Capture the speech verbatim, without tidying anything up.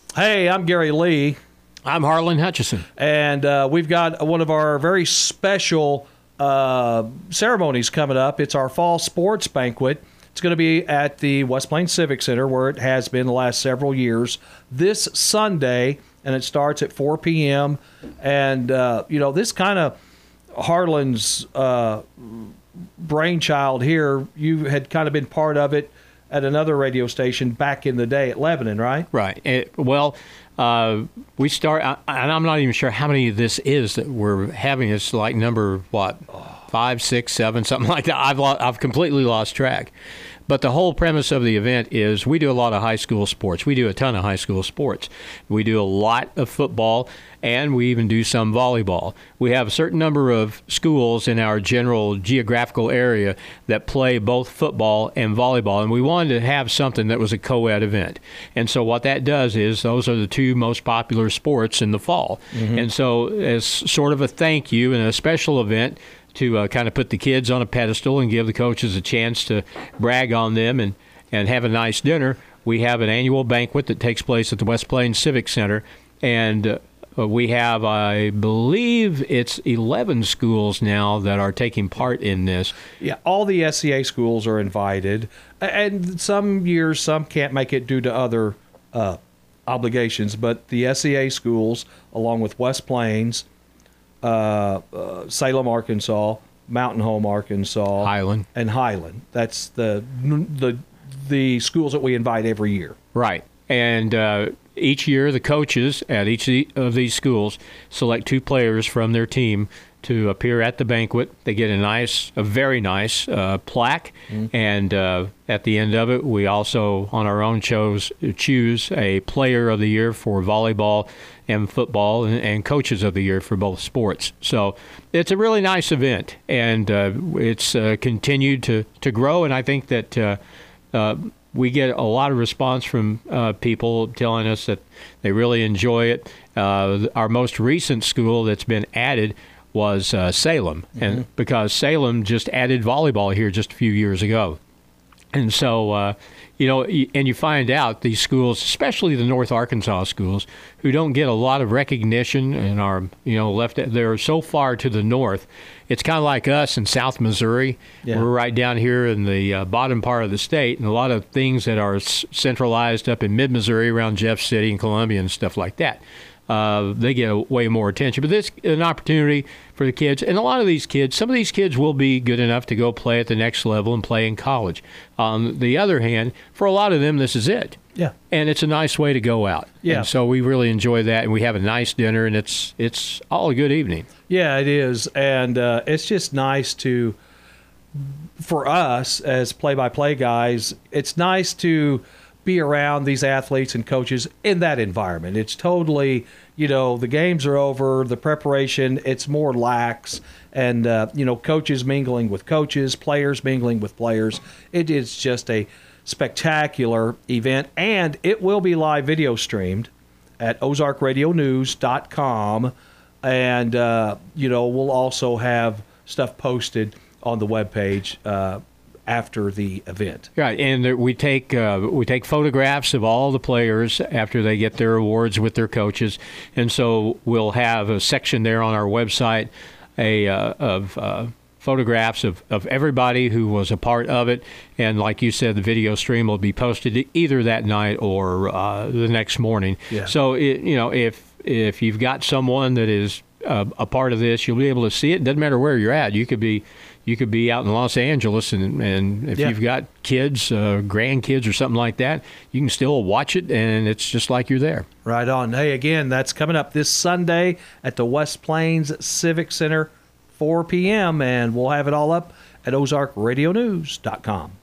Hey, I'm Gary Lee. I'm Harlan Hutchison. And uh, we've got one of our very special uh, ceremonies coming up. It's our fall sports banquet. It's going to be at the West Plains Civic Center, where it has been the last several years, this Sunday, and it starts at four p.m. And, uh, you know, this kind of Harlan's uh, brainchild here. You had kind of been part of it at another radio station back in the day at Lebanon, right? Right. It, well, uh, we start, and I'm not even sure how many this is that we're having. It's like number, what, five, six, seven, something like that. I've, lo- I've completely lost track. But the whole premise of the event is we do a lot of high school sports. We do a ton of high school sports. We do a lot of football, and we even do some volleyball. We have a certain number of schools in our general geographical area that play both football and volleyball, and we wanted to have something that was a co-ed event. And so what that does is those are the two most popular sports in the fall. Mm-hmm. And so as sort of a thank you and a special event, to uh, kind of put the kids on a pedestal and give the coaches a chance to brag on them and, and have a nice dinner, we have an annual banquet that takes place at the West Plains Civic Center. And uh, we have, I believe, it's eleven schools now that are taking part in this. Yeah, all the S C A schools are invited. And some years, some can't make it due to other uh, obligations. But the S C A schools, along with West Plains, Uh, uh, Salem, Arkansas, Mountain Home, Arkansas, Highland, and Highland. That's the the the schools that we invite every year. Right, and uh, each year the coaches at each of these schools select two players from their team to appear at the banquet. They get a nice, a very nice uh, plaque, mm-hmm. and uh, at the end of it, we also on our own chose choose a player of the year for volleyball and football, and, and coaches of the year for both sports. So it's a really nice event, and uh, it's uh, continued to, to grow, and I think that uh, uh, we get a lot of response from uh, people telling us that they really enjoy it. Uh, our most recent school that's been added was uh, Salem, mm-hmm. and because Salem just added volleyball here just a few years ago. And so, uh, you know, and you find out these schools, especially the North Arkansas schools, who don't get a lot of recognition and are, you know, left, they're so far to the north. It's kind of like us in South Missouri. Yeah. We're right down here in the uh, bottom part of the state, and a lot of things that are s- centralized up in mid-Missouri around Jeff City and Columbia and stuff like that. Uh, they get way more attention. But this is an opportunity for the kids. And a lot of these kids, some of these kids will be good enough to go play at the next level and play in college. On the other hand, for a lot of them, this is it. Yeah. And it's a nice way to go out. Yeah. And so we really enjoy that, and we have a nice dinner, and it's it's all a good evening. Yeah, it is. And uh, it's just nice to, for us as play-by-play guys, it's nice to be around these athletes and coaches in that environment. It's totally, you know, the games are over, the preparation, it's more lax, and, uh, you know, coaches mingling with coaches, players mingling with players. It is just a spectacular event, and it will be live video streamed at ozark radio news dot com, and, uh, you know, we'll also have stuff posted on the webpage uh after the event. Right, and there, we take uh, we take photographs of all the players after they get their awards with their coaches, and so we'll have a section there on our website a uh, of uh, photographs of, of everybody who was a part of it, and like you said, the video stream will be posted either that night or uh, the next morning. Yeah. So it, you know, if if you've got someone that is uh, a part of this, you'll be able to see it. Doesn't matter where you're at. You could be You could be out in Los Angeles, and, and if yeah. you've got kids, uh, grandkids or something like that, you can still watch it, and it's just like you're there. Right on. Hey, again, that's coming up this Sunday at the West Plains Civic Center, four p.m., and we'll have it all up at ozark radio news dot com.